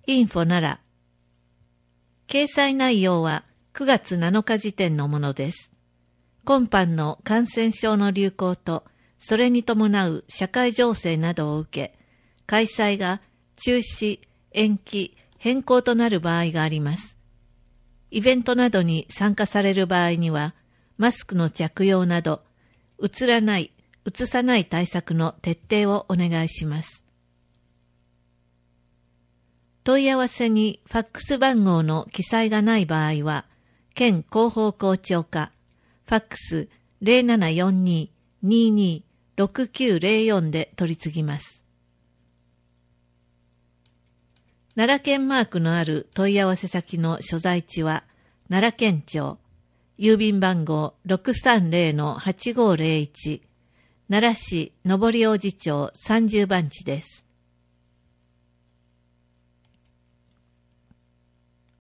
インフォなら。掲載内容は9月7日時点のものです。今般の感染症の流行と、それに伴う社会情勢などを受け、開催が中止、延期、変更となる場合があります。イベントなどに参加される場合には、マスクの着用など、うつさない対策の徹底をお願いします。問い合わせにファックス番号の記載がない場合は、県広報校長課、ファックス 0742-226904 で取り次ぎます。奈良県マークのある問い合わせ先の所在地は、奈良県庁、郵便番号 630-8501、奈良市上り王子町30番地です。